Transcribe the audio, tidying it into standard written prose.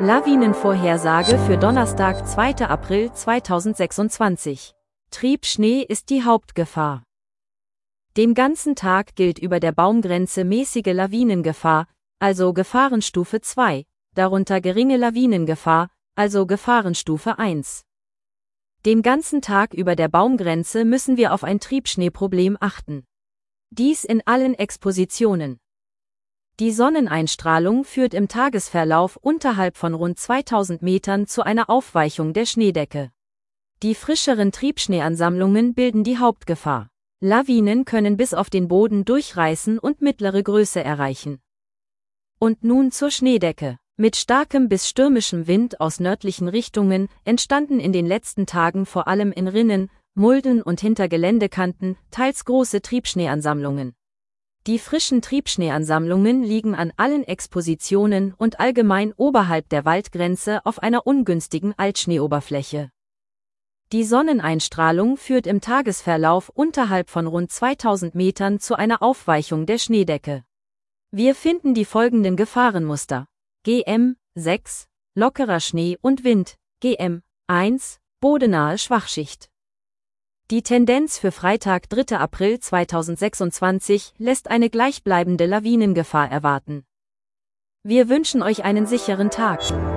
Lawinenvorhersage für Donnerstag, 2. April 2026. Triebschnee ist die Hauptgefahr. Den ganzen Tag gilt über der Baumgrenze mäßige Lawinengefahr, also Gefahrenstufe 2, darunter geringe Lawinengefahr, also Gefahrenstufe 1. Den ganzen Tag über der Baumgrenze müssen wir auf ein Triebschneeproblem achten. Dies in allen Expositionen. Die Sonneneinstrahlung führt im Tagesverlauf unterhalb von rund 2000 Metern zu einer Aufweichung der Schneedecke. Die frischeren Triebschneeansammlungen bilden die Hauptgefahr. Lawinen können bis auf den Boden durchreißen und mittlere Größe erreichen. Und nun zur Schneedecke. Mit starkem bis stürmischem Wind aus nördlichen Richtungen entstanden in den letzten Tagen vor allem in Rinnen, Mulden und hinter Geländekanten teils große Triebschneeansammlungen. Die frischen Triebschneeansammlungen liegen an allen Expositionen und allgemein oberhalb der Waldgrenze auf einer ungünstigen Altschneeoberfläche. Die Sonneneinstrahlung führt im Tagesverlauf unterhalb von rund 2000 Metern zu einer Aufweichung der Schneedecke. Wir finden die folgenden Gefahrenmuster: GM 6, lockerer Schnee und Wind, GM 1, bodennahe Schwachschicht. Die Tendenz für Freitag, 3. April 2026 lässt eine gleichbleibende Lawinengefahr erwarten. Wir wünschen euch einen sicheren Tag.